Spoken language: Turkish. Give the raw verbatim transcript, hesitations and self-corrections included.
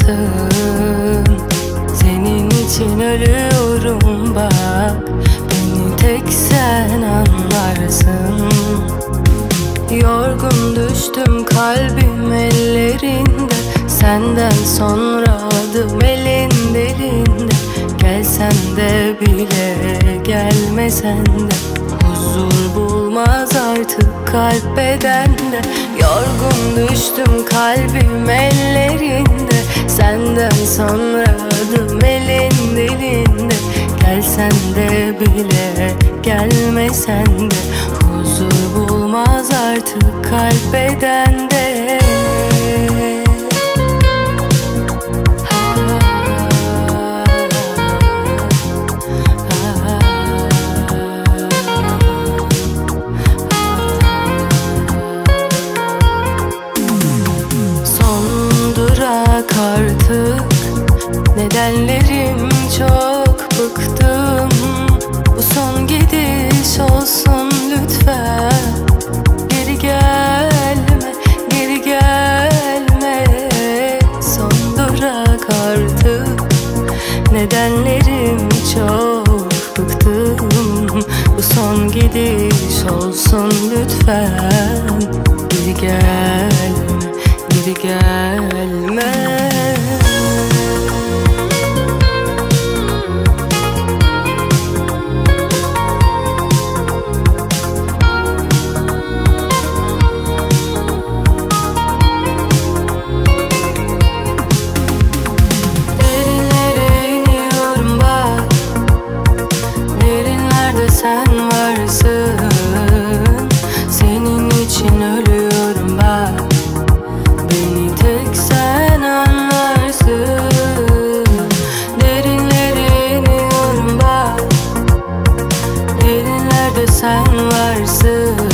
varsın. Senin için ölüyorum bak, beni tek sen anlarsın. Yorgun düştüm kalbim ellerinde, senden sonra adım elin delinde. Gelsen de bile gelmesen de huzur bulmaz artık kalp bedende. Yorgun düştüm kalbim ellerinde, senden sonra adım elin dilinde. Gelsen de bile gelmesen de huzur bulmaz artık kalp bedende. Artık nedenlerim çok bıktım. Bu son gidiş olsun lütfen. Geri gelme, geri gelme. Son durak artık. Nedenlerim çok bıktım. Bu son gidiş olsun lütfen. Geri gelme, geri gelme. Derinlere iniyorum bak, derinlerde sen varsın. Senin için ölüyorum bak, beni tek sen anlarsın. Derinlere iniyorum bak, derinlerde sen varsın.